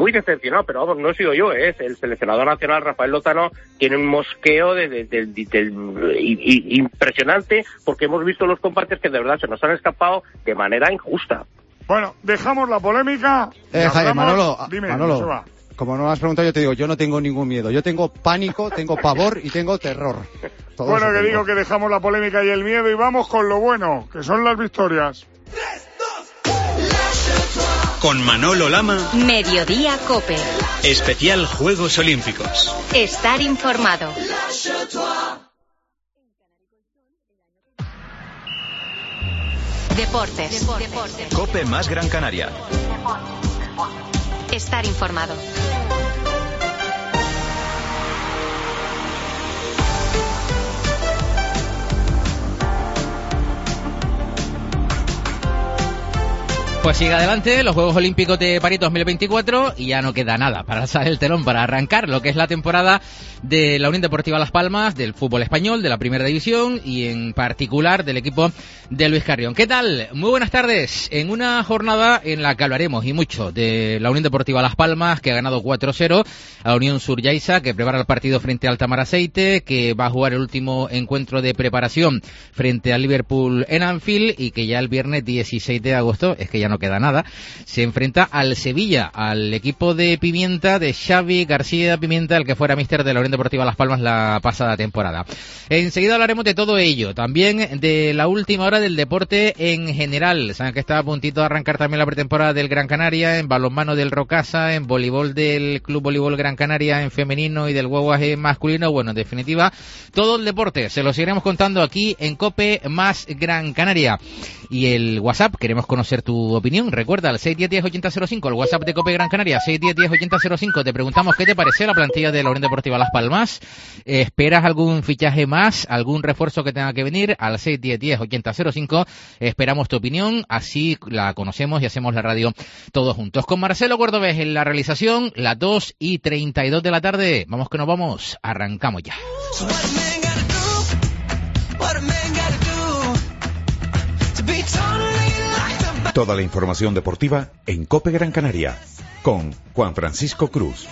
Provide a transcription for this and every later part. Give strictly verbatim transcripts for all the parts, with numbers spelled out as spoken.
muy decepcionado, pero vamos, no he sido yo, ¿eh? El seleccionador nacional, Rafael Lozano, tiene un mosqueo de, de, de, de, de, de, y, impresionante, porque hemos visto los compatriotas que de verdad se nos han escapado de manera injusta. Bueno, dejamos la polémica. Eh, Jaime, Manolo, Dime, Manolo, Joseba. Como no me has preguntado, yo te digo, yo no tengo ningún miedo. Yo tengo pánico, tengo pavor y tengo terror. Todo bueno, que tengo. digo que dejamos la polémica y el miedo y vamos con lo bueno, que son las victorias. Con Manolo Lama. Mediodía Cope. Especial Juegos Olímpicos. Estar informado. Deportes. Deportes. Cope más Gran Canaria. Estar informado. Pues sigue adelante los Juegos Olímpicos de París dos mil veinticuatro y ya no queda nada para alzar el telón, para arrancar lo que es la temporada de la Unión Deportiva Las Palmas, del fútbol español, de la Primera División y en particular del equipo de Luis Carrión. ¿Qué tal? Muy buenas tardes. En una jornada en la que hablaremos y mucho de la Unión Deportiva Las Palmas, que ha ganado cuatro cero a la Unión Suryaisa, que prepara el partido frente al Tamaraceite, que va a jugar el último encuentro de preparación frente al Liverpool en Anfield y que ya el viernes dieciséis de agosto, es que ya no queda nada, se enfrenta al Sevilla, al equipo de Pimienta, de Xavi García Pimienta, el que fuera míster de la Unión Deportiva Las Palmas la pasada temporada. Enseguida hablaremos de todo ello, también de la última hora del deporte en general. Saben que está a puntito de arrancar también la pretemporada del Gran Canaria, en balonmano del Rocasa, en voleibol del Club Voleibol Gran Canaria, en femenino y del Guaguaje masculino. Bueno, en definitiva, todo el deporte se lo seguiremos contando aquí en Cope más Gran Canaria. Y el WhatsApp, queremos conocer tu opinión. Recuerda, al seis uno cero, diez ochenta cero cinco, el WhatsApp de Cope Gran Canaria, seis uno cero, diez ochenta cero cinco. Te preguntamos qué te parece la plantilla de la Unión Deportiva Las Palmas. ¿Esperas algún fichaje más, algún refuerzo que tenga que venir? Al seis uno cero, diez ochenta cero cinco. Esperamos tu opinión, así la conocemos y hacemos la radio todos juntos. Con Marcelo Cordobés en la realización, las dos y treinta y dos de la tarde. Vamos que nos vamos, arrancamos ya. Toda la información deportiva en Cope Gran Canaria, con Juan Francisco Cruz.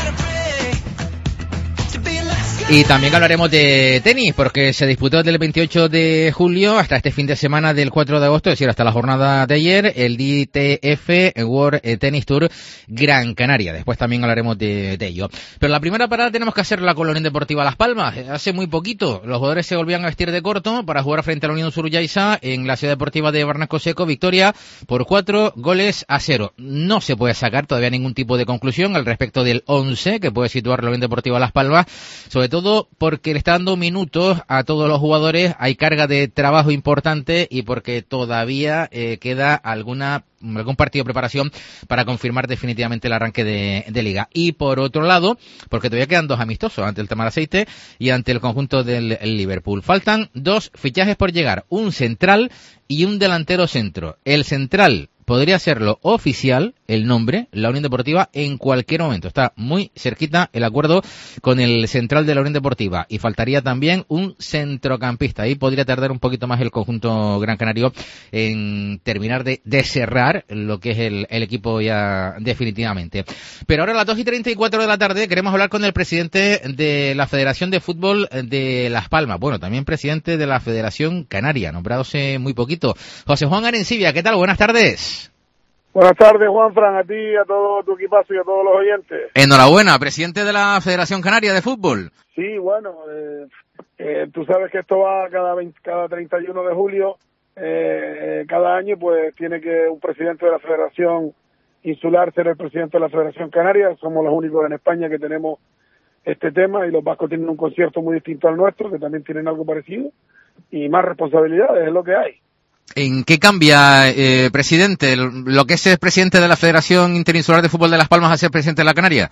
Y también hablaremos de tenis, porque se disputó desde el veintiocho de julio hasta este fin de semana del cuatro de agosto, es decir, hasta la jornada de ayer, el D T F World Tennis Tour Gran Canaria. Después también hablaremos de, de ello. Pero la primera parada tenemos que hacerla con la Unión Deportiva Las Palmas. Hace muy poquito los jugadores se volvían a vestir de corto para jugar frente a la Unión Suryaisa en la ciudad deportiva de Barranco Seco. Victoria por cuatro goles a cero. No se puede sacar todavía ningún tipo de conclusión al respecto del once que puede situar la Unión Deportiva Las Palmas, sobre todo todo porque le está dando minutos a todos los jugadores, hay carga de trabajo importante y porque todavía eh, queda alguna algún partido de preparación para confirmar definitivamente el arranque de, de liga. Y por otro lado, porque todavía quedan dos amistosos ante el Tamaraceite y ante el conjunto del Liverpool. Faltan dos fichajes por llegar, un central y un delantero centro. El central podría serlo oficial, el nombre, la Unión Deportiva, en cualquier momento. Está muy cerquita el acuerdo con el central de la Unión Deportiva. Y faltaría también un centrocampista. Ahí podría tardar un poquito más el conjunto gran canario en terminar de, de cerrar lo que es el, el equipo ya definitivamente. Pero ahora a las dos y treinta y cuatro de la tarde queremos hablar con el presidente de la Federación de Fútbol de Las Palmas. Bueno, también presidente de la Federación Canaria, nombrado hace muy poquito. José Juan Arencibia, ¿qué tal? Buenas tardes. Buenas tardes, Juan Fran, a ti, a todo tu equipazo y a todos los oyentes. Enhorabuena, presidente de la Federación Canaria de Fútbol. Sí, bueno, eh, eh, tú sabes que esto va cada, veinte, cada treinta y uno de julio, eh, cada año, pues tiene que un presidente de la Federación Insular ser el presidente de la Federación Canaria. Somos los únicos en España que tenemos este tema y los vascos tienen un concierto muy distinto al nuestro, que también tienen algo parecido, y más responsabilidades, es lo que hay. ¿En qué cambia, eh, presidente, lo que es ser presidente de la Federación Interinsular de Fútbol de Las Palmas a ser presidente de la Canaria?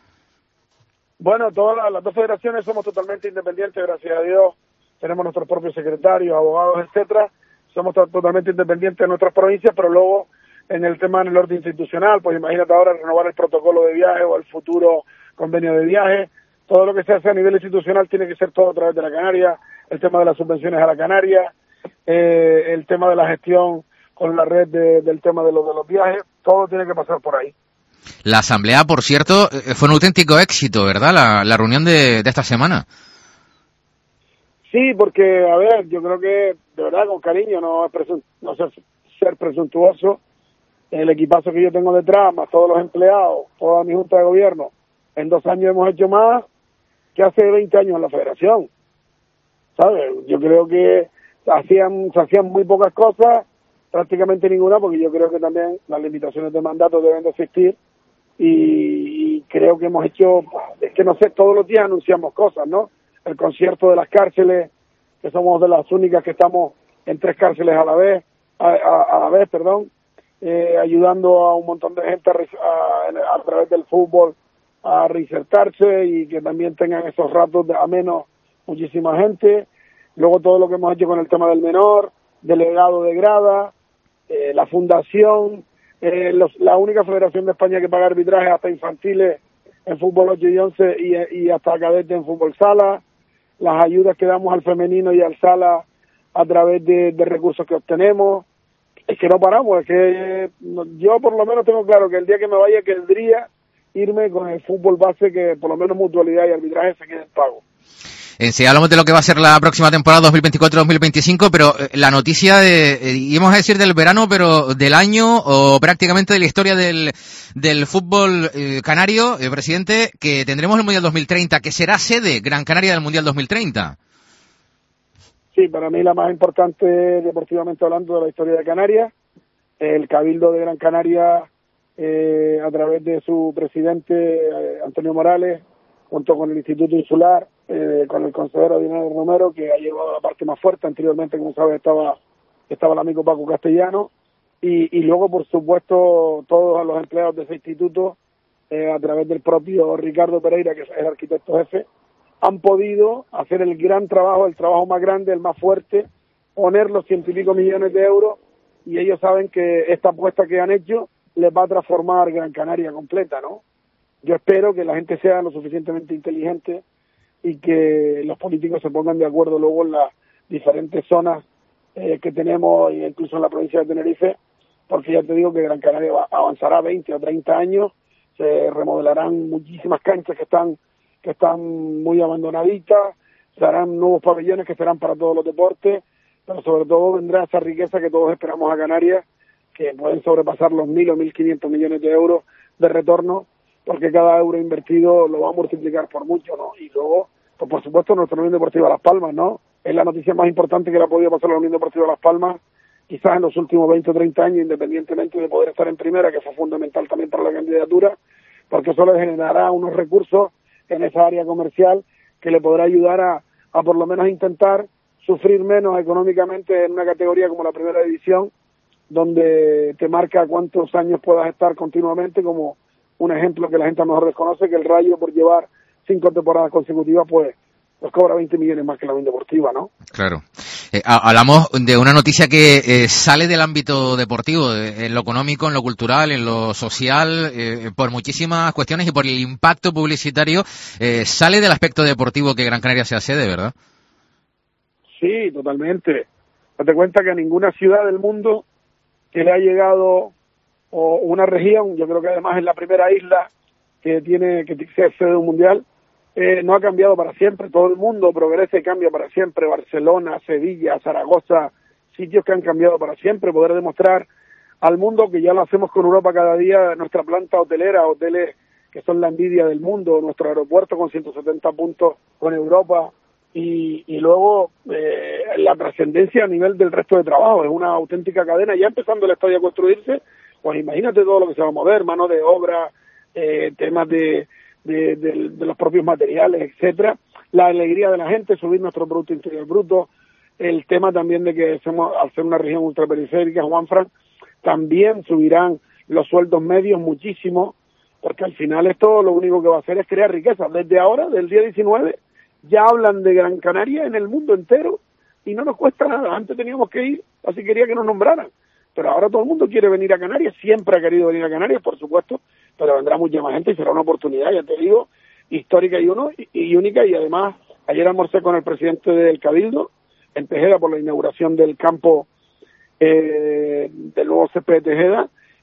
Bueno, todas las, las dos federaciones somos totalmente independientes, gracias a Dios. Tenemos nuestros propios secretarios, abogados, etcétera. Somos to- totalmente independientes de nuestras provincias, pero luego en el tema en el orden institucional, pues imagínate ahora renovar el protocolo de viaje o el futuro convenio de viaje. Todo lo que se hace a nivel institucional tiene que ser todo a través de la Canaria. El tema de las subvenciones a la Canaria. Eh, el tema de la gestión con la red de, del tema de, lo, de los viajes, todo tiene que pasar por ahí. La asamblea, por cierto, fue un auténtico éxito, ¿verdad? La, la reunión de, de esta semana. Sí, porque, a ver, yo creo que, de verdad, con cariño, no, es presun- no ser, ser presuntuoso, el equipazo que yo tengo detrás, más todos los empleados, toda mi junta de gobierno, en dos años hemos hecho más que hace veinte años en la federación, ¿sabes? Yo creo que hacían, se hacían muy pocas cosas, prácticamente ninguna, porque yo creo que también las limitaciones de mandato deben de existir, y, y creo que hemos hecho, es que no sé, todos los días anunciamos cosas, ¿no? El concierto de las cárceles, que somos de las únicas que estamos en tres cárceles a la vez, a, a, a la vez, perdón, eh, ayudando a un montón de gente a, a, a través del fútbol a reinsertarse y que también tengan esos ratos de ameno muchísima gente. Luego todo lo que hemos hecho con el tema del menor, delegado de grada, eh, la fundación, eh, los, la única federación de España que paga arbitrajes hasta infantiles en fútbol ocho y once y, y hasta cadete en fútbol sala, las ayudas que damos al femenino y al sala a través de, de recursos que obtenemos. Es que no paramos, es que no, yo por lo menos tengo claro que el día que me vaya querría irme con el fútbol base, que por lo menos mutualidad y arbitraje se queden pagos. Eh, si hablamos de lo que va a ser la próxima temporada dos mil veinticuatro dos mil veinticinco, pero eh, la noticia de, eh, íbamos a decir del verano, pero del año o prácticamente de la historia del, del fútbol eh, canario, eh, presidente, que tendremos el Mundial dos mil treinta, que será sede Gran Canaria del Mundial dos mil treinta. Sí, para mí la más importante deportivamente hablando de la historia de Canarias, el Cabildo de Gran Canaria, eh, a través de su presidente eh, Antonio Morales, junto con el Instituto Insular, eh, con el consejero Dinero Romero, que ha llevado la parte más fuerte. Anteriormente, como sabes, estaba estaba el amigo Paco Castellano, y, y luego, por supuesto, todos los empleados de ese instituto, eh, a través del propio Ricardo Pereira, que es el arquitecto jefe, han podido hacer el gran trabajo, el trabajo más grande, el más fuerte, poner los ciento y pico millones de euros, y ellos saben que esta apuesta que han hecho les va a transformar Gran Canaria completa, ¿no? Yo espero que la gente sea lo suficientemente inteligente y que los políticos se pongan de acuerdo luego en las diferentes zonas eh, que tenemos, e incluso en la provincia de Tenerife, porque ya te digo que Gran Canaria va, avanzará veinte o treinta años, se remodelarán muchísimas canchas que están que están muy abandonaditas, se harán nuevos pabellones que serán para todos los deportes, pero sobre todo vendrá esa riqueza que todos esperamos a Canarias, que pueden sobrepasar los mil o mil quinientos millones de euros de retorno, porque cada euro invertido lo va a multiplicar por mucho, ¿no? Y luego, pues por supuesto, nuestra Unión Deportiva Las Palmas, ¿no? Es la noticia más importante que le ha podido pasar a la Unión Deportiva Las Palmas, quizás en los últimos veinte o treinta años, independientemente de poder estar en primera, que fue fundamental también para la candidatura, porque eso le generará unos recursos en esa área comercial que le podrá ayudar a, a por lo menos intentar sufrir menos económicamente en una categoría como la primera división, donde te marca cuántos años puedas estar continuamente, como un ejemplo que la gente a lo mejor desconoce, que el Rayo, por llevar cinco temporadas consecutivas, pues, pues cobra veinte millones más que la Unión Deportiva, ¿no? Claro. Eh, hablamos de una noticia que eh, sale del ámbito deportivo, eh, en lo económico, en lo cultural, en lo social, eh, por muchísimas cuestiones y por el impacto publicitario, eh, sale del aspecto deportivo que Gran Canaria sea sede, ¿verdad? Sí, totalmente. Date cuenta que a ninguna ciudad del mundo que le ha llegado, o una región, yo creo que además es la primera isla que tiene que ser sede de un mundial, eh, no ha cambiado para siempre. Todo el mundo progresa y cambia para siempre. Barcelona, Sevilla, Zaragoza, sitios que han cambiado para siempre. Poder demostrar al mundo que ya lo hacemos con Europa cada día, nuestra planta hotelera, hoteles que son la envidia del mundo, nuestro aeropuerto con ciento setenta puntos con Europa, y, y luego eh, la trascendencia a nivel del resto de trabajo. Es una auténtica cadena, ya empezando el estadio a construirse, pues imagínate todo lo que se va a mover, mano de obra, eh, temas de, de, de, de los propios materiales, etcétera, la alegría de la gente, subir nuestro Producto Interior Bruto, el tema también de que somos, al ser una región ultraperiférica, Juanfran, también subirán los sueldos medios muchísimo, porque al final esto lo único que va a hacer es crear riqueza. Desde ahora, del día diecinueve, ya hablan de Gran Canaria en el mundo entero y no nos cuesta nada. Antes teníamos que ir, así quería que nos nombraran, pero ahora todo el mundo quiere venir a Canarias, siempre ha querido venir a Canarias, por supuesto, pero vendrá mucha más gente y será una oportunidad, ya te digo, histórica y, uno, y, y única. Y además, ayer almorcé con el presidente del Cabildo en Tejeda por la inauguración del campo eh, del nuevo C P de Tejeda,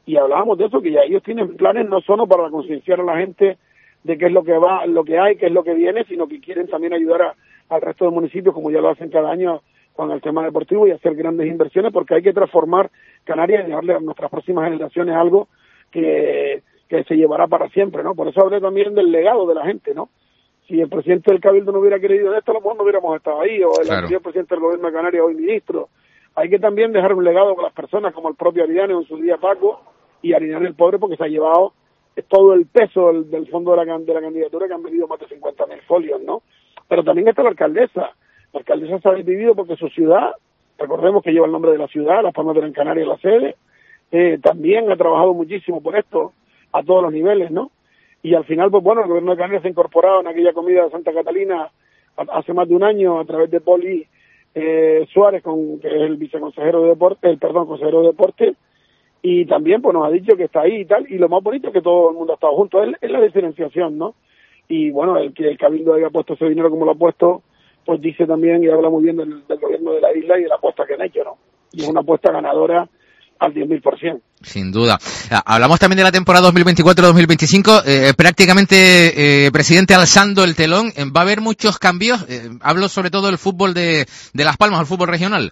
y hablábamos de eso, que ya ellos tienen planes no solo para concienciar a la gente de qué es lo que va, lo que hay, qué es lo que viene, sino que quieren también ayudar a, al resto de municipios, como ya lo hacen cada año con el tema deportivo, y hacer grandes inversiones, porque hay que transformar Canarias y dejarle a nuestras próximas generaciones algo que, que se llevará para siempre, ¿no? Por eso hablé también del legado de la gente, ¿no? Si el presidente del Cabildo no hubiera querido de esto, a lo mejor no hubiéramos estado ahí, o el Claro. anterior presidente del gobierno de Canarias, hoy ministro. Hay que también dejar un legado con las personas, como el propio Aridane, en su día Paco, y Aridane el pobre, porque se ha llevado todo el peso del, del fondo de la, de la candidatura, que han vendido más de cincuenta mil folios, ¿no? Pero también está la alcaldesa. La alcaldesa se ha dividido porque su ciudad, recordemos que lleva el nombre de la ciudad, Las Palmas de Gran Canaria, la sede, eh, también ha trabajado muchísimo por esto, a todos los niveles, ¿no? Y al final, pues bueno, el gobierno de Canarias se ha incorporado en aquella comida de Santa Catalina hace más de un año a través de Poli eh, Suárez, con, que es el viceconsejero de deporte, el perdón, consejero de deporte, y también pues nos ha dicho que está ahí y tal, y lo más bonito es que todo el mundo ha estado junto, es, es la diferenciación, ¿no? Y bueno, el que el Cabildo haya puesto ese dinero como lo ha puesto, pues dice también y habla muy bien del, del gobierno de la isla y de la apuesta que han hecho, ¿no? Y es una apuesta ganadora al diez mil por ciento. Sin duda. Hablamos también de la temporada dos mil veinticuatro dos mil veinticinco, eh, prácticamente, eh, presidente, alzando el telón. ¿Va a haber muchos cambios? Eh, hablo sobre todo del fútbol de, de Las Palmas, el fútbol regional.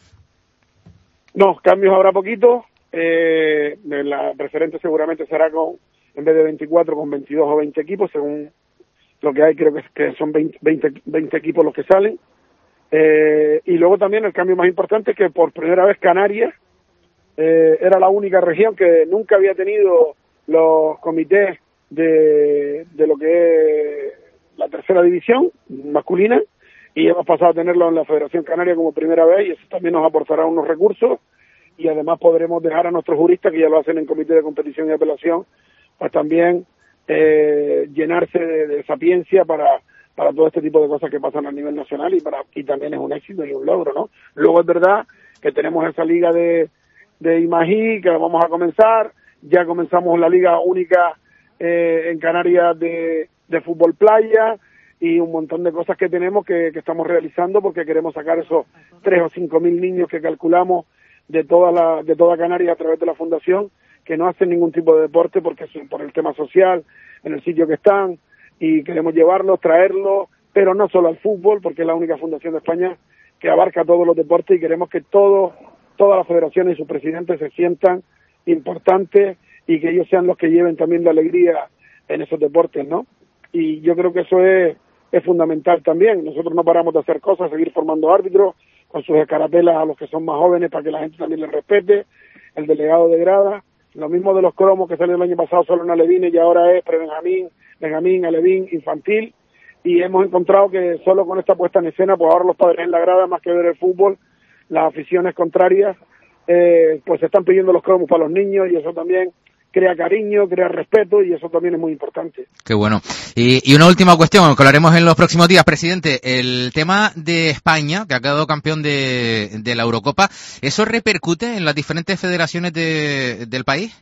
No, cambios habrá poquito. Eh, la preferente seguramente será con, en vez de veinticuatro, con veintidós o veinte equipos, según lo que hay, creo que, que son veinte, veinte, veinte equipos los que salen. Eh, y luego también el cambio más importante es que por primera vez Canarias eh, era la única región que nunca había tenido los comités de, de lo que es la tercera división masculina, y hemos pasado a tenerlo en la Federación Canaria como primera vez, y eso también nos aportará unos recursos, y además podremos dejar a nuestros juristas, que ya lo hacen en comité de competición y apelación, pues también eh, llenarse de, de sapiencia para, para todo este tipo de cosas que pasan a nivel nacional, y para y también es un éxito y un logro, ¿no? Luego es verdad que tenemos esa liga de, de Imagí, que la vamos a comenzar, ya comenzamos la liga única eh, en Canarias de, de fútbol playa, y un montón de cosas que tenemos que, que estamos realizando, porque queremos sacar esos tres o cinco mil niños que calculamos de toda la de toda Canarias a través de la fundación, que no hacen ningún tipo de deporte porque es por el tema social en el sitio que están, y queremos llevarlos, traerlos, pero no solo al fútbol, porque es la única fundación de España que abarca todos los deportes, y queremos que todos todas las federaciones y sus presidentes se sientan importantes, y que ellos sean los que lleven también la alegría en esos deportes, ¿no? Y yo creo que eso es es fundamental también. Nosotros no paramos de hacer cosas, seguir formando árbitros con sus escarapelas a los que son más jóvenes, para que la gente también les respete, el delegado de grada, lo mismo de los cromos que salió el año pasado solo en alevines, y ahora es pre-benjamín, benjamín, alevín, infantil, y hemos encontrado que solo con esta puesta en escena, pues ahora los padres en la grada, más que ver el fútbol, las aficiones contrarias, eh, pues se están pidiendo los cromos para los niños, y eso también crea cariño, crea respeto, y eso también es muy importante. Qué bueno. Y, y una última cuestión, que hablaremos en los próximos días, presidente. El tema de España, que ha quedado campeón de, de la Eurocopa, ¿eso repercute en las diferentes federaciones de, del país?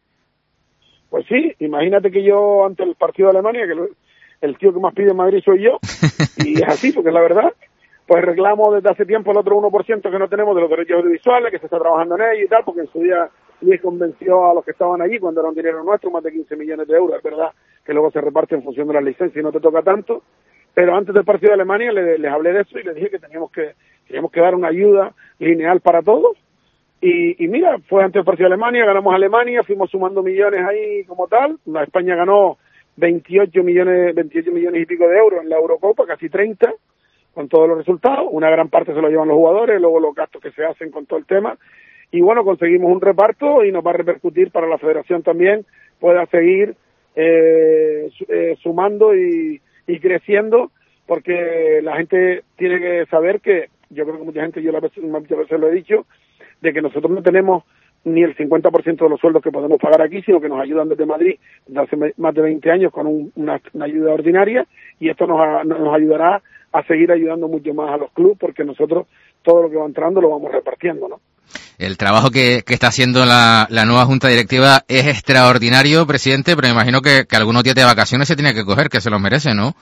Pues sí, imagínate que yo, ante el partido de Alemania, que lo, el tío que más pide en Madrid soy yo, y es así, porque es la verdad, pues reclamo desde hace tiempo el otro uno por ciento que no tenemos de los derechos audiovisuales, que se está trabajando en ello y tal, porque en su día Luis convenció a los que estaban allí, cuando era un dinero nuestro, más de quince millones de euros, es verdad que luego se reparte en función de las licencias y no te toca tanto, pero antes del partido de Alemania les, les hablé de eso y les dije que teníamos que teníamos que dar una ayuda lineal para todos, y, y mira, fue antes del partido de Alemania, ganamos Alemania, fuimos sumando millones ahí como tal, la España ganó veintiocho millones, veintiocho millones y pico de euros en la Eurocopa, casi treinta, con todos los resultados, una gran parte se lo llevan los jugadores, luego los gastos que se hacen con todo el tema, y bueno, conseguimos un reparto, y nos va a repercutir para la federación también, pueda seguir eh, eh, sumando y, y creciendo, porque la gente tiene que saber que, yo creo que mucha gente, yo la veces, muchas veces lo he dicho, de que nosotros no tenemos ni el cincuenta por ciento de los sueldos que podemos pagar aquí, sino que nos ayudan desde Madrid desde hace más de veinte años con un, una, una ayuda ordinaria, y esto nos, nos ayudará a seguir ayudando mucho más a los clubes, porque nosotros todo lo que va entrando lo vamos repartiendo, ¿no? El trabajo que, que está haciendo la, la nueva Junta Directiva es extraordinario, presidente, pero me imagino que, que algunos días de vacaciones se tiene que coger, que se los merece, ¿no?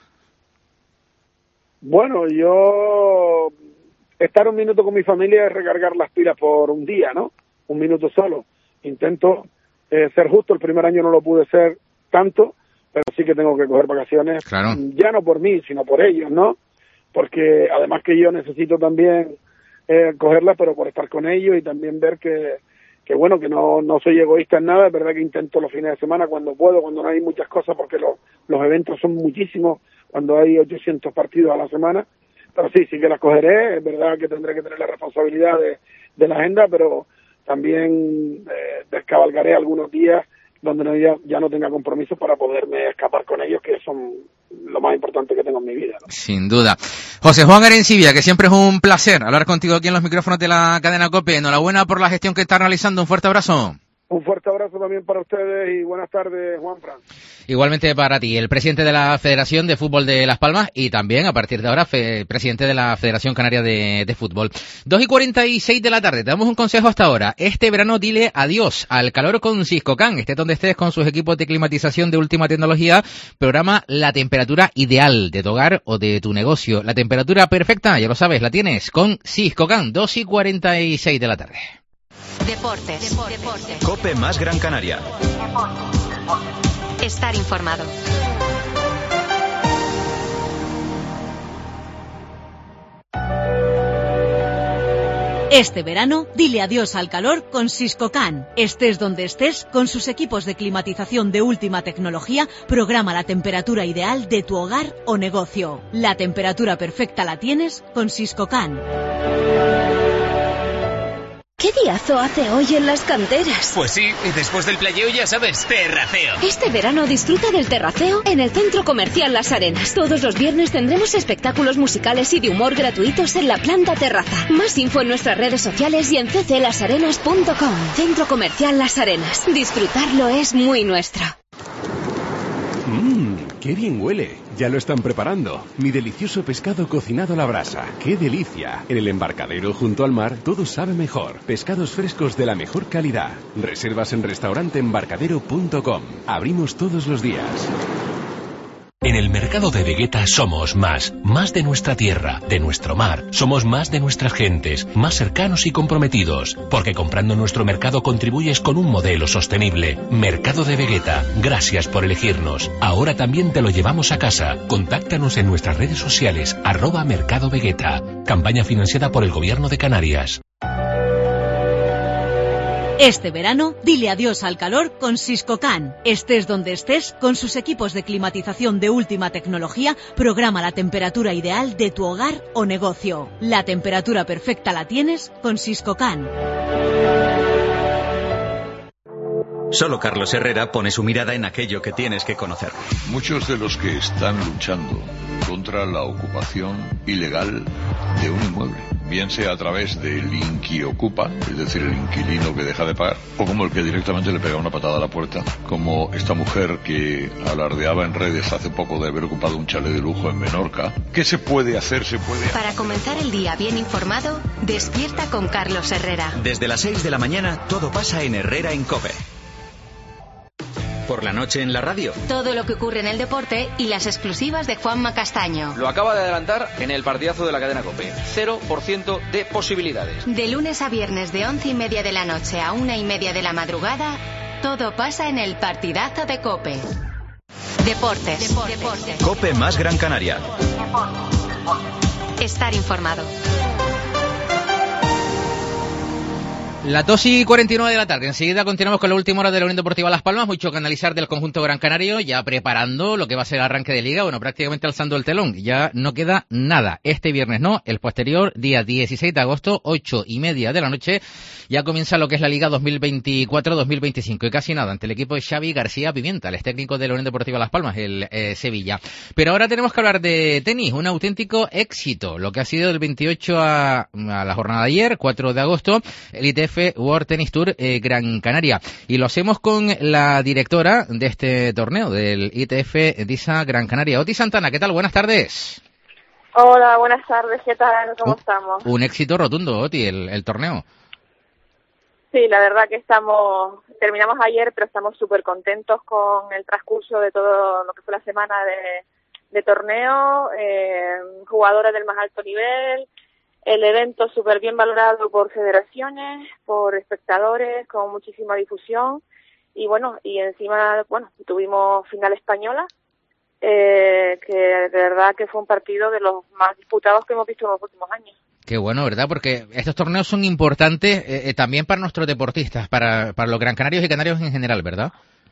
Bueno, yo estar un minuto con mi familia es recargar las pilas por un día, ¿no? Un minuto solo. intento eh, ser justo. El primer año no lo pude ser tanto, pero sí que tengo que coger vacaciones, claro. Ya no por mí, sino por ellos, ¿no? Porque además que yo necesito también eh, cogerlas, pero por estar con ellos y también ver que, que bueno, que no, no soy egoísta en nada. Es verdad que intento los fines de semana cuando puedo, cuando no hay muchas cosas, porque los, los eventos son muchísimos, cuando hay ochocientos partidos a la semana, pero sí, sí que las cogeré. Es verdad que tendré que tener la responsabilidad de, de la agenda, pero también eh, descabalgaré algunos días donde no, ya, ya no tenga compromisos para poderme escapar con ellos, que son lo más importante que tengo en mi vida, ¿no? Sin duda. José Juan Arencibia, que siempre es un placer hablar contigo aquí en los micrófonos de la cadena COPE. Enhorabuena por la gestión que está realizando. Un fuerte abrazo. Un fuerte abrazo también para ustedes y buenas tardes, Juanfran. Igualmente para ti, el presidente de la Federación de Fútbol de Las Palmas y también, a partir de ahora, fe, presidente de la Federación Canaria de, de Fútbol. dos y cuarenta y seis de la tarde, te damos un consejo hasta ahora. Este verano dile adiós al calor con Siscocan. Estés donde estés con sus equipos de climatización de última tecnología, programa la temperatura ideal de tu hogar o de tu negocio. La temperatura perfecta, ya lo sabes, la tienes con Siscocan, dos y cuarenta y seis de la tarde. Deportes. Deportes. COPE más Gran Canaria. Estar informado. Este verano, dile adiós al calor con Siscocan. Estés donde estés, con sus equipos de climatización de última tecnología, programa la temperatura ideal de tu hogar o negocio. La temperatura perfecta la tienes con Siscocan. ¿Qué diazo hace hoy en las canteras? Pues sí, y después del playeo ya sabes, terraceo. Este verano disfruta del terraceo en el Centro Comercial Las Arenas. Todos los viernes tendremos espectáculos musicales y de humor gratuitos en la planta terraza. Más info en nuestras redes sociales y en c c las arenas punto com. Centro Comercial Las Arenas. Disfrutarlo es muy nuestro. Mmm, qué bien huele. Ya lo están preparando. Mi delicioso pescado cocinado a la brasa. ¡Qué delicia! En el embarcadero junto al mar todo sabe mejor. Pescados frescos de la mejor calidad. Reservas en restaurante embarcadero punto com. Abrimos todos los días. En el mercado de Vegueta somos más, más de nuestra tierra, de nuestro mar. Somos más de nuestras gentes, más cercanos y comprometidos. Porque comprando en nuestro mercado contribuyes con un modelo sostenible. Mercado de Vegueta, gracias por elegirnos. Ahora también te lo llevamos a casa. Contáctanos en nuestras redes sociales, arroba Mercado Vegueta. Campaña financiada por el Gobierno de Canarias. Este verano, dile adiós al calor con Siscocan. Estés donde estés, con sus equipos de climatización de última tecnología, programa la temperatura ideal de tu hogar o negocio. La temperatura perfecta la tienes con Siscocan. Solo Carlos Herrera pone su mirada en aquello que tienes que conocer. Muchos de los que están luchando contra la ocupación ilegal de un inmueble, bien sea a través del inquiocupa, es decir, el inquilino que deja de pagar, o como el que directamente le pega una patada a la puerta, como esta mujer que alardeaba en redes hace poco de haber ocupado un chalet de lujo en Menorca. ¿Qué se puede hacer? Se puede... Para comenzar el día bien informado, despierta con Carlos Herrera. Desde las seis de la mañana, todo pasa en Herrera en COPE. Por la noche en la radio. Todo lo que ocurre en el deporte y las exclusivas de Juanma Castaño. Lo acaba de adelantar en el partidazo de la cadena COPE. cero por ciento de posibilidades. De lunes a viernes de once y media de la noche a una y media de la madrugada, todo pasa en el partidazo de COPE. Deportes. Deportes. Deportes. COPE más Gran Canaria. Estar informado. Las dos y cuarenta y nueve de la tarde. Enseguida continuamos con la última hora de la Unión Deportiva Las Palmas. Mucho que analizar del conjunto gran canario, ya preparando lo que va a ser el arranque de liga. Bueno, prácticamente alzando el telón. Ya no queda nada. Este viernes no, el posterior, día dieciséis de agosto, ocho y media de la noche, ya comienza lo que es la Liga dos mil veinticuatro dos mil veinticinco. Y casi nada, ante el equipo de Xavi García Pimienta, el técnico de la Unión Deportiva Las Palmas, el eh, Sevilla. Pero ahora tenemos que hablar de tenis, un auténtico éxito. Lo que ha sido del veintiocho a, a la jornada de ayer, cuatro de agosto, el I T F World Tennis Tour eh, Gran Canaria. Y lo hacemos con la directora de este torneo, del I T F DISA Gran Canaria. Oti Santana, ¿qué tal? Buenas tardes. Hola, buenas tardes, ¿qué tal? ¿Cómo un, estamos? Un éxito rotundo, Oti, el, el torneo. Sí, la verdad que estamos, terminamos ayer, pero estamos súper contentos con el transcurso de todo lo que fue la semana de, de torneo, eh, jugadores del más alto nivel, el evento súper bien valorado por federaciones, por espectadores, con muchísima difusión. Y bueno, y encima, bueno, tuvimos final española, eh, que de verdad que fue un partido de los más disputados que hemos visto en los últimos años. Qué bueno, ¿verdad? Porque estos torneos son importantes eh, eh, también para nuestros deportistas, para, para los gran canarios y canarios en general, ¿verdad?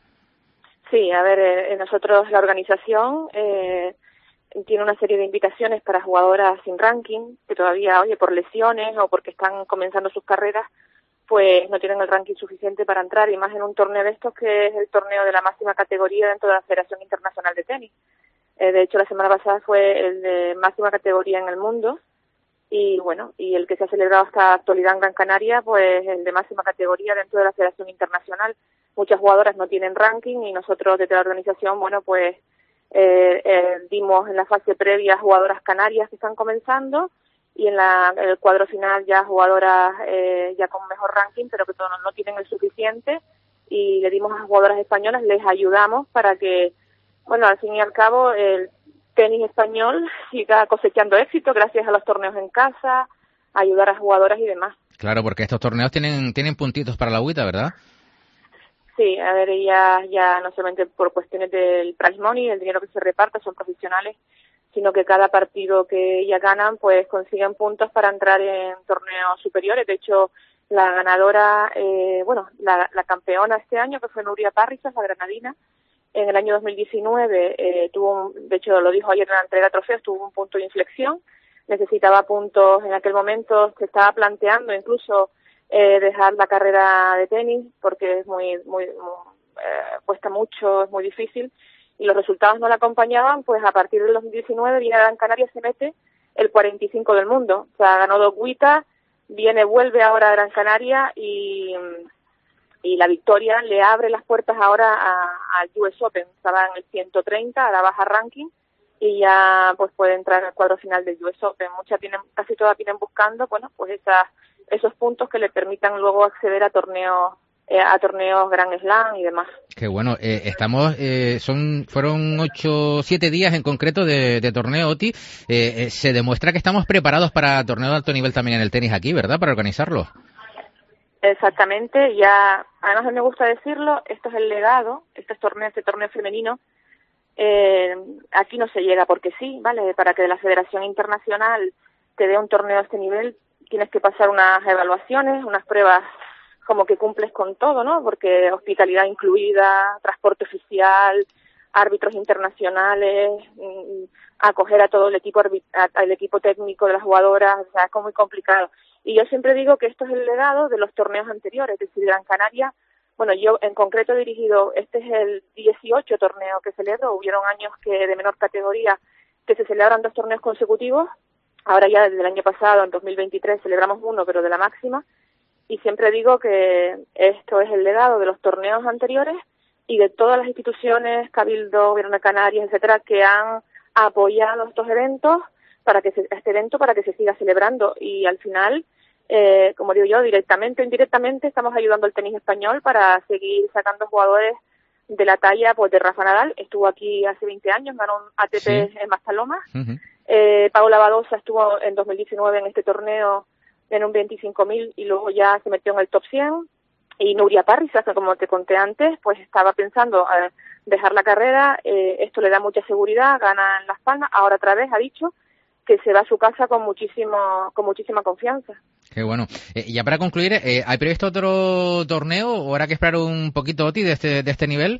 Sí, a ver, eh, nosotros, la organización, eh, tiene una serie de invitaciones para jugadoras sin ranking, que todavía, oye, por lesiones o porque están comenzando sus carreras, pues no tienen el ranking suficiente para entrar, y más en un torneo de estos que es el torneo de la máxima categoría dentro de la Federación Internacional de Tenis. Eh, de hecho, la semana pasada fue el de máxima categoría en el mundo, y bueno, y el que se ha celebrado hasta la actualidad en Gran Canaria, pues el de máxima categoría dentro de la Federación Internacional. Muchas jugadoras no tienen ranking y nosotros desde la organización, bueno, pues eh, eh, dimos en la fase previa jugadoras canarias que están comenzando, y en, la, en el cuadro final ya jugadoras eh, ya con mejor ranking, pero que no, no tienen el suficiente, y le dimos a jugadoras españolas, les ayudamos para que, bueno, al fin y al cabo, el tenis español siga cosechando éxito gracias a los torneos en casa, ayudar a jugadoras y demás. Claro, porque estos torneos tienen tienen puntitos para la agüita, ¿verdad? Sí, a ver, ellas ya no solamente por cuestiones del prize money, el dinero que se reparte, son profesionales, sino que cada partido que ellas ganan, pues consiguen puntos para entrar en torneos superiores. De hecho, la ganadora, eh, bueno, la, la campeona este año, que fue Nuria Parrizas, la granadina, en el año dos mil diecinueve eh, tuvo, un, de hecho lo dijo ayer en la entrega de trofeos, tuvo un punto de inflexión, necesitaba puntos en aquel momento, se estaba planteando incluso eh, dejar la carrera de tenis, porque es muy, muy, muy eh, cuesta mucho, es muy difícil, y los resultados no la acompañaban. Pues a partir del dos mil diecinueve viene a Gran Canaria, se mete el cuarenta y cinco del mundo, o sea, ganó dos Guitas, viene, vuelve ahora a Gran Canaria, y y la victoria le abre las puertas ahora al U S Open. Estaba en el ciento treinta, a la baja ranking, y ya pues puede entrar al cuadro final del U S Open. Muchas vienen, casi todas vienen buscando, bueno, pues esas, esos puntos que le permitan luego acceder a torneos eh, a torneos Grand Slam y demás. Qué bueno. Eh, estamos, eh, son, fueron ocho, siete días en concreto de, de torneo, Oti. Eh, eh, se demuestra que estamos preparados para torneos de alto nivel también en el tenis aquí, ¿verdad? Para organizarlo. Exactamente, ya, además a mí me gusta decirlo, esto es el legado, este torneo, este torneo femenino, eh, aquí no se llega porque sí, ¿vale? Para que la Federación Internacional te dé un torneo a este nivel, tienes que pasar unas evaluaciones, unas pruebas como que cumples con todo, ¿no? Porque hospitalidad incluida, transporte oficial, árbitros internacionales, acoger a todo el equipo, al equipo técnico de las jugadoras, o sea, es como muy complicado. Y yo siempre digo que esto es el legado de los torneos anteriores, es decir, Gran Canaria, bueno, yo en concreto he dirigido, este es el dieciocho torneo que celebro, hubieron años que de menor categoría que se celebran dos torneos consecutivos, ahora ya desde el año pasado, en dos mil veintitrés, celebramos uno, pero de la máxima, y siempre digo que esto es el legado de los torneos anteriores y de todas las instituciones, Cabildo, Gobierno de Canarias, etcétera, que han apoyado estos eventos, para que se, este evento para que se siga celebrando, y al final, eh, como digo yo, directamente o indirectamente estamos ayudando al tenis español para seguir sacando jugadores de la talla pues de Rafa Nadal. Estuvo aquí hace veinte años, ganó un A T P sí. en Maspalomas. Uh-huh. eh, Paula Badosa estuvo en dos mil diecinueve en este torneo en un veinticinco mil y luego ya se metió en el top cien. Y Nuria Parrizas, como te conté antes, pues estaba pensando eh, dejar la carrera, eh, esto le da mucha seguridad, gana en Las Palmas, ahora otra vez ha dicho que se va a su casa con muchísimo con muchísima confianza. Qué bueno. Eh, ya para concluir, eh, ¿hay previsto otro torneo o habrá que esperar un poquito, Oti, de este de este nivel?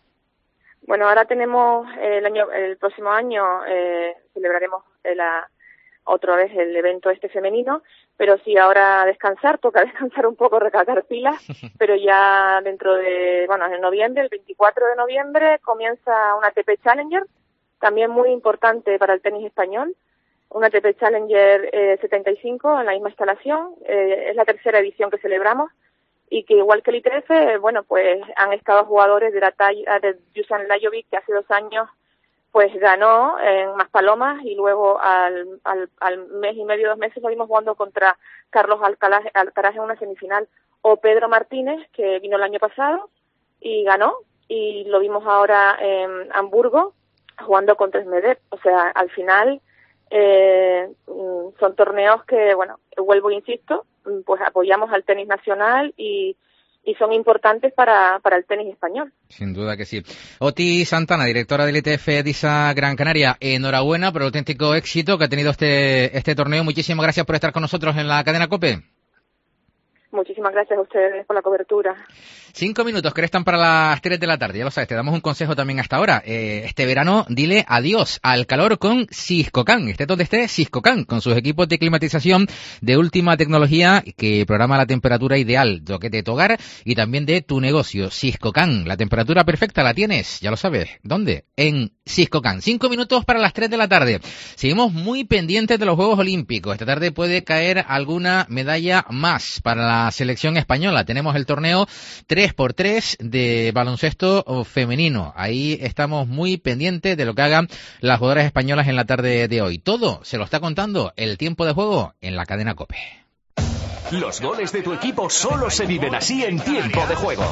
Bueno, ahora tenemos eh, el año el próximo año eh, celebraremos la otra vez el evento este femenino, pero sí, ahora descansar, toca descansar un poco, recargar pilas, pero ya dentro de, bueno, en noviembre, el veinticuatro de noviembre, comienza una A T P Challenger, también muy importante para el tenis español, una A T P Challenger eh, setenta y cinco en la misma instalación, eh, es la tercera edición que celebramos, y que igual que el I T F, bueno, pues han estado jugadores de la talla de Dusan Lajovic, que hace dos años pues ganó en Maspalomas, y luego al, al, al mes y medio, dos meses, lo vimos jugando contra Carlos Alcaraz, Alcaraz en una semifinal, o Pedro Martínez, que vino el año pasado y ganó, y lo vimos ahora en Hamburgo jugando contra Medvedev. O sea, al final Eh, son torneos que, bueno, vuelvo e insisto, pues apoyamos al tenis nacional y, y son importantes para, para el tenis español. Sin duda que sí. Oti Santana, directora del I T F DISA Gran Canaria, enhorabuena por el auténtico éxito que ha tenido este, este torneo. Muchísimas gracias por estar con nosotros en la cadena COPE. Muchísimas gracias a ustedes por la cobertura. Cinco minutos que restan para las tres de la tarde, ya lo sabes, te damos un consejo también hasta ahora. Eh, este verano dile adiós al calor con Siscocan. Esté donde esté, Siscocan, con sus equipos de climatización de última tecnología que programa la temperatura ideal de tu hogar y también de tu negocio. Siscocan, la temperatura perfecta la tienes, ya lo sabes. ¿Dónde? En Siscocan. Cinco minutos para las tres de la tarde. Seguimos muy pendientes de los Juegos Olímpicos. Esta tarde puede caer alguna medalla más para la selección española. Tenemos el torneo tres por tres de baloncesto femenino. Ahí estamos muy pendientes de lo que hagan las jugadoras españolas en la tarde de hoy. Todo se lo está contando el tiempo de juego en la cadena COPE. Los goles de tu equipo solo se viven así en tiempo de juego.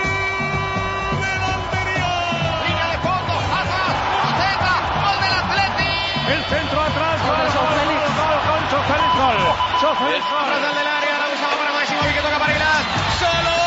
El centro atrás para Sofélix. Gol, Sofélix, gol. Sofélix, gol. Atrás del área, la busaba para Máximo y que toca para Vilas. ¡Solo!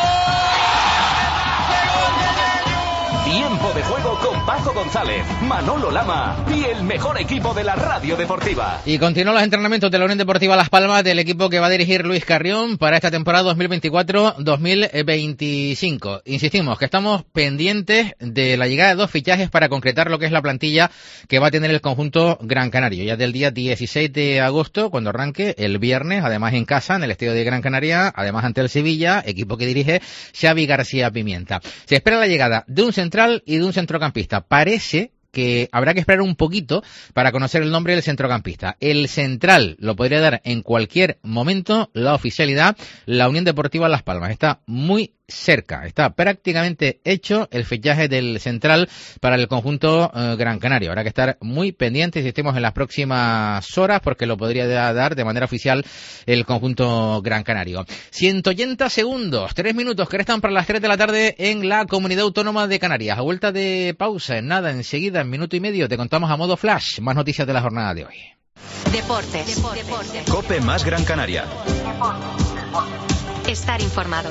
Tiempo de juego con Paco González, Manolo Lama y el mejor equipo de la radio deportiva. Y continúan los entrenamientos de la Unión Deportiva Las Palmas del equipo que va a dirigir Luis Carrión para esta temporada dos mil veinticuatro dos mil veinticinco. Insistimos que estamos pendientes de la llegada de dos fichajes para concretar lo que es la plantilla que va a tener el conjunto Gran Canario. Ya del día dieciséis de agosto, cuando arranque el viernes, además en casa, en el estadio de Gran Canaria, además ante el Sevilla, equipo que dirige Xavi García Pimienta. Se espera la llegada de un central y de un centrocampista. Parece que habrá que esperar un poquito para conocer el nombre del centrocampista. El central lo podría dar en cualquier momento la oficialidad la Unión Deportiva Las Palmas. Está muy cerca, está prácticamente hecho el fichaje del central para el conjunto eh, Gran Canario. Habrá que estar muy pendientes, insistimos, en las próximas horas porque lo podría dar de manera oficial el conjunto Gran Canario. ciento ochenta segundos, tres minutos que restan para las tres de la tarde en la Comunidad Autónoma de Canarias. A vuelta de pausa, en nada, enseguida, en minuto y medio, te contamos a modo flash más noticias de la jornada de hoy. Deportes. Deportes. COPE más Gran Canaria. Estar informado.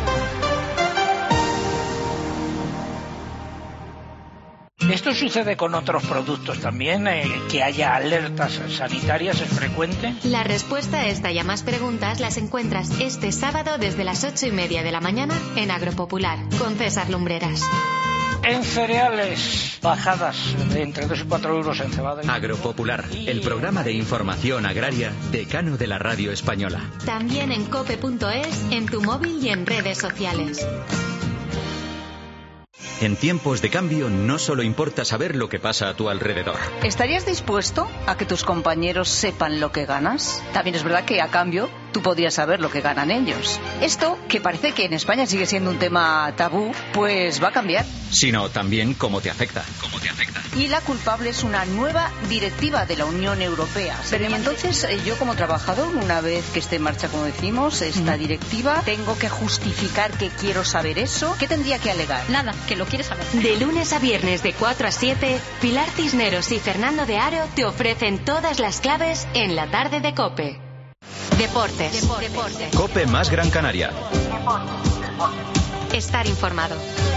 ¿Esto sucede con otros productos también? Eh, ¿Que haya alertas sanitarias es frecuente? La respuesta a esta y a más preguntas las encuentras este sábado desde las ocho y media de la mañana en Agropopular, con César Lumbreras. En cereales, bajadas de entre dos y cuatro euros en cebada. Agropopular, el programa de información agraria decano de la radio española. También en cope punto es, en tu móvil y en redes sociales. En tiempos de cambio no solo importa saber lo que pasa a tu alrededor. ¿Estarías dispuesto a que tus compañeros sepan lo que ganas? También es verdad que a cambio tú podrías saber lo que ganan ellos. Esto, que parece que en España sigue siendo un tema tabú, pues va a cambiar. Sino también cómo te afecta. ¿Cómo te afecta? Y la culpable es una nueva directiva de la Unión Europea. Pero y entonces yo como trabajador, una vez que esté en marcha, como decimos, esta mm. directiva, tengo que justificar que quiero saber eso. ¿Qué tendría que alegar? Nada, que lo quieres saber. De lunes a viernes de cuatro a siete, Pilar Cisneros y Fernando de Aro te ofrecen todas las claves en la tarde de COPE. Deportes. Deportes. COPE más Gran Canaria. Estar informado.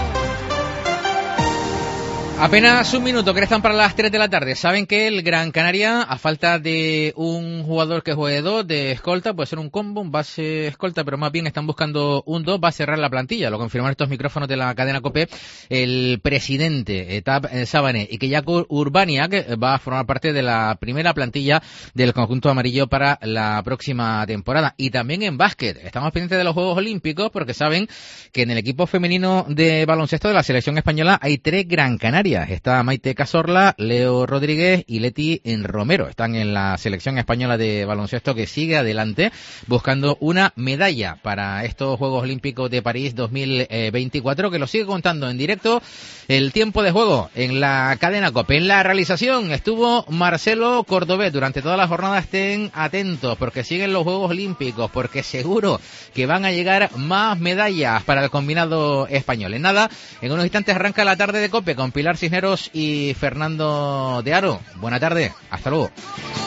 Apenas un minuto que restan para las tres de la tarde. Saben que el Gran Canaria, a falta de un jugador que juegue dos de escolta, puede ser un combo, un base escolta, pero más bien están buscando un dos, va a cerrar la plantilla. Lo confirman estos micrófonos de la cadena COPE el presidente Etab Sábane, y que Jakub Urbaniak va a formar parte de la primera plantilla del conjunto amarillo para la próxima temporada. Y también en básquet, estamos pendientes de los Juegos Olímpicos porque saben que en el equipo femenino de baloncesto de la selección española hay tres Gran Canarias. Está Maite Cazorla, Leo Rodríguez y Leti Romero. Están en la selección española de baloncesto que sigue adelante buscando una medalla para estos Juegos Olímpicos de París dos mil veinticuatro, que lo sigue contando en directo el tiempo de juego en la cadena COPE. En la realización estuvo Marcelo Cordobés. Durante toda la jornada estén atentos porque siguen los Juegos Olímpicos, porque seguro que van a llegar más medallas para el combinado español. En nada, en unos instantes arranca la tarde de COPE con Pilar Cisneros y Fernando de Aro. Buena tarde, hasta luego.